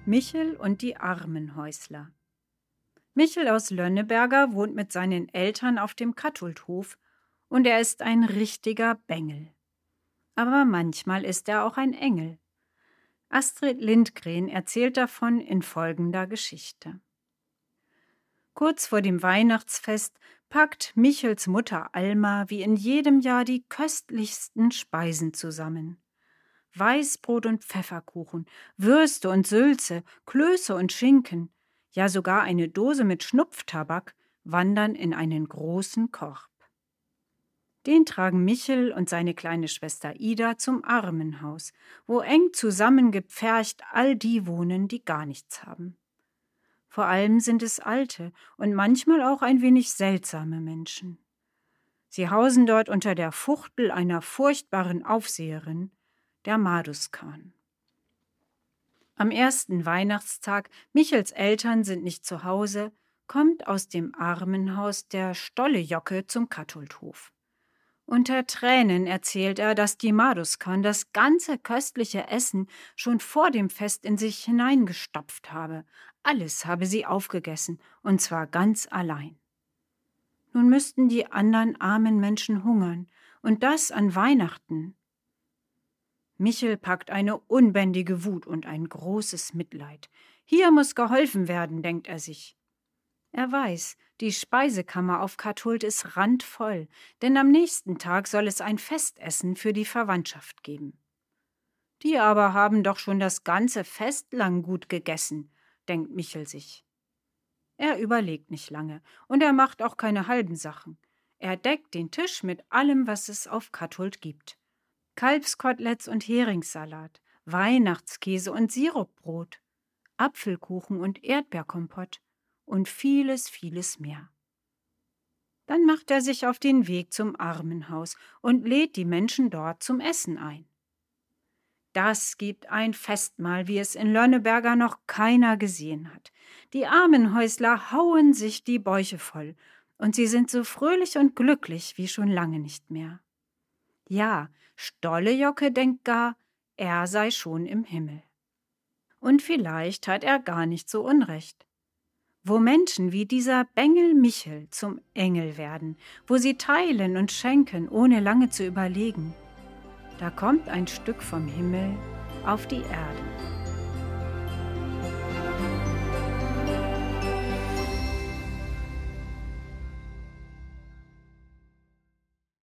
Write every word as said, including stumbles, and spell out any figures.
Michel und die Armenhäusler. Michel aus Lönneberger wohnt mit seinen Eltern auf dem Katholdhof und er ist ein richtiger Bengel. Aber manchmal ist er auch ein Engel. Astrid Lindgren erzählt davon in folgender Geschichte. Kurz vor dem Weihnachtsfest packt Michels Mutter Alma wie in jedem Jahr die köstlichsten Speisen zusammen. Weißbrot und Pfefferkuchen, Würste und Sülze, Klöße und Schinken, ja sogar eine Dose mit Schnupftabak wandern in einen großen Korb. Den tragen Michel und seine kleine Schwester Ida zum Armenhaus, wo eng zusammengepfercht all die wohnen, die gar nichts haben. Vor allem sind es alte und manchmal auch ein wenig seltsame Menschen. Sie hausen dort unter der Fuchtel einer furchtbaren Aufseherin, der Maduskan. Am ersten Weihnachtstag, Michels Eltern sind nicht zu Hause, kommt aus dem Armenhaus der Stollejocke zum Katholdhof. Unter Tränen erzählt er, dass die Maduskan das ganze köstliche Essen schon vor dem Fest in sich hineingestopft habe. Alles habe sie aufgegessen, und zwar ganz allein. Nun müssten die anderen armen Menschen hungern, und das an Weihnachten. Michel packt eine unbändige Wut und ein großes Mitleid. Hier muss geholfen werden, denkt er sich. Er weiß, die Speisekammer auf Kathult ist randvoll, denn am nächsten Tag soll es ein Festessen für die Verwandtschaft geben. Die aber haben doch schon das ganze Fest lang gut gegessen, denkt Michel sich. Er überlegt nicht lange und er macht auch keine halben Sachen. Er deckt den Tisch mit allem, was es auf Kathult gibt. Kalbskoteletts und Heringssalat, Weihnachtskäse und Sirupbrot, Apfelkuchen und Erdbeerkompott und vieles, vieles mehr. Dann macht er sich auf den Weg zum Armenhaus und lädt die Menschen dort zum Essen ein. Das gibt ein Festmahl, wie es in Lönneberger noch keiner gesehen hat. Die Armenhäusler hauen sich die Bäuche voll und sie sind so fröhlich und glücklich wie schon lange nicht mehr. Ja, Stollejocke denkt gar, er sei schon im Himmel. Und vielleicht hat er gar nicht so unrecht. Wo Menschen wie dieser Bengel Michel zum Engel werden, wo sie teilen und schenken, ohne lange zu überlegen, da kommt ein Stück vom Himmel auf die Erde.